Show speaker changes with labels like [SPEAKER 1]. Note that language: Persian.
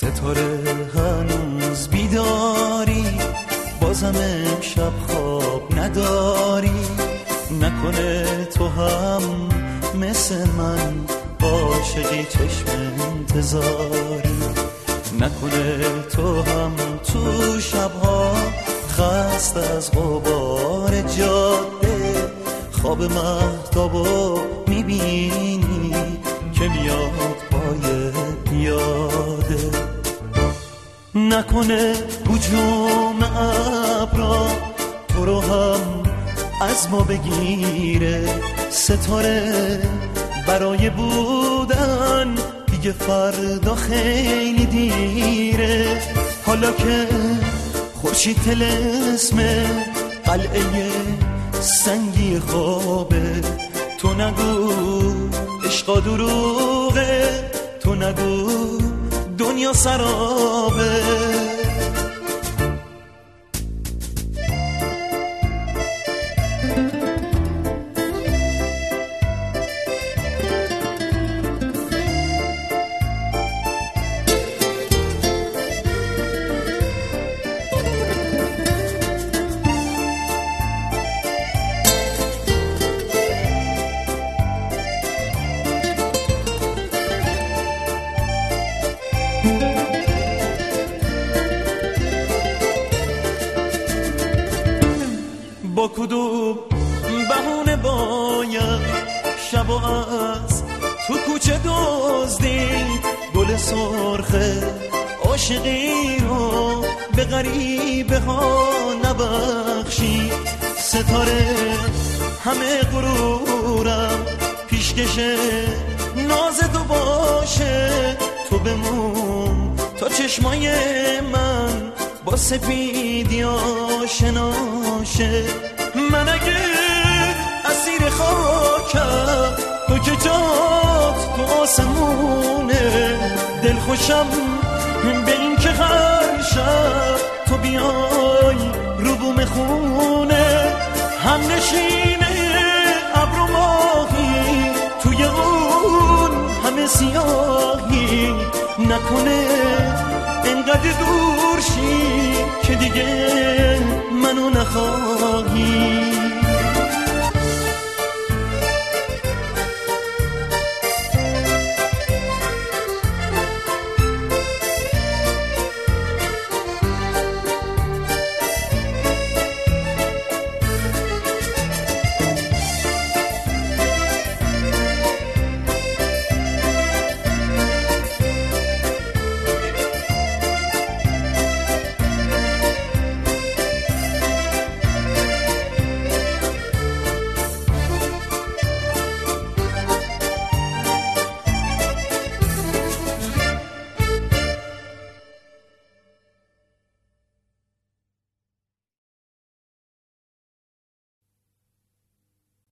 [SPEAKER 1] ستاره هنوز بیداری، بازم امشب خواب نداری. نکنه تو هم مثل من عاشقی چشم انتظاری. نکنه تو هم تو شبها خسته از غبار جاده خواب مهتابو میبینی که میاد پای پیاده. نکنه هجوم ابرا تو رو هم از ما بگیره. ستاره برای بودن دیگه فردا خیلی دیره. حالا که خورشید طلسم قلعه سنگی خوابه، تو نگو عشقا دروغه، تو نگو دنیا سرابه. با کدوم بهونه باید شب از تو کوچه دزدید گل سرخه عاشقی رو به غریبه ها نبخشید. ستاره همه غرورم پیشکشه ناز تو باشه، تو بمون تا چشمای من با سپیدی آشناشه. من اگه اسیر خاکم تو که جات تو آسمونه، دل خوشم به این که هر شب تو بیای رو بوم خونه. هم نشینه ابر و ماهی توی اون همه سیاهی، نکنه اینقدر دور شی که دیگه منو نخواهی.